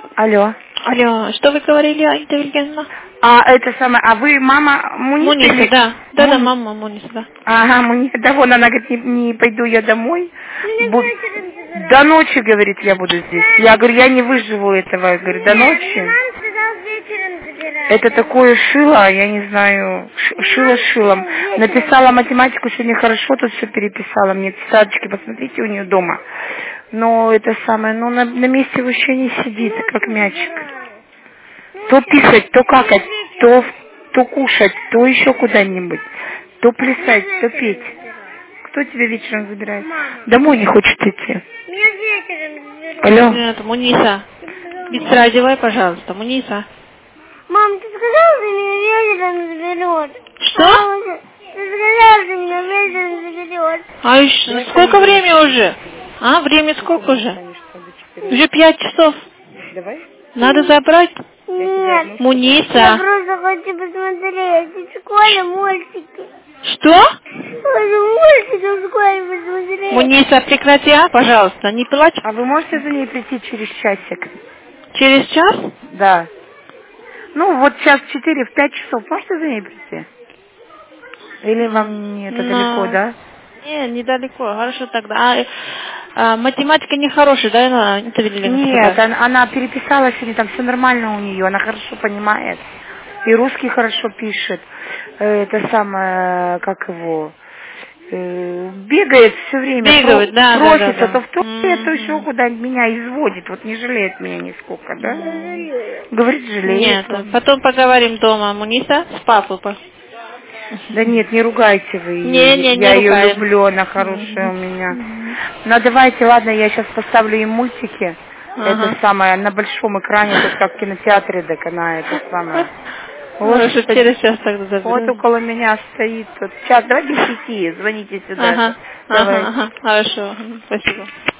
Алло. Алло, что вы говорили, интеллигентно? Это самое, а вы мама Муниса? Муниса, или... да. Да, мама Муниса, да. Ага, Муниса, да, вон она говорит, не пойду я домой. До ночи, говорит, я буду здесь. Я говорю, я не выживу этого, я говорю, до ночи. Это такое шило, я не знаю, шило шилом. Написала математику сегодня хорошо, тут все переписала. Мне тетрадочки, посмотрите, у нее дома. Но это самое, ну на месте вообще не сидит, как мячик. То писать, то какать, то кушать, то еще куда-нибудь. То плясать, то петь. Кто тебя вечером забирает? Домой не хочет идти. Меня вечером заберут. Алло. Нет, Муниса. Беспрадивай, пожалуйста, Муниса. Мам, ты сказала, что меня вечером заберет? Что? Ты сказала, что меня вечером заберет. А еще сколько времени уже? А, время сколько уже? Уже 5 часов. Давай. Надо забрать? Нет. Муниса. Я просто хочу посмотреть. В школе мультики. Что? Мультики в школе посмотреть. Муниса, прекрати, пожалуйста, не плачь. А вы можете за ней прийти через часик? Через час? Да. Ну, вот сейчас 4, в 5 часов. Можете за ней прийти? Или вам не это далеко, да? Не, недалеко. Хорошо тогда. Математика не хорошая, да, Нет, она переписала сегодня, там все нормально у нее, она хорошо понимает. И русский хорошо пишет. Это самое, как его, бегает все время, бегает, просится, да. то в туалет, то еще куда меня изводит, вот не жалеет меня нисколько, да? Говорит, жалеет. Нет, потом поговорим дома, Муниса, с папой. Да нет, не ругайте вы ее. Не Я ее ругаем. люблю, она хорошая у меня. Ну давайте, ладно, я сейчас поставлю ей мультики. Это самое, на большом экране, тут как в кинотеатре, так она это самое. Вот, через час тогда заберу. Вот около меня стоит. Сейчас, давайте 5, звоните сюда. Ага, хорошо, спасибо.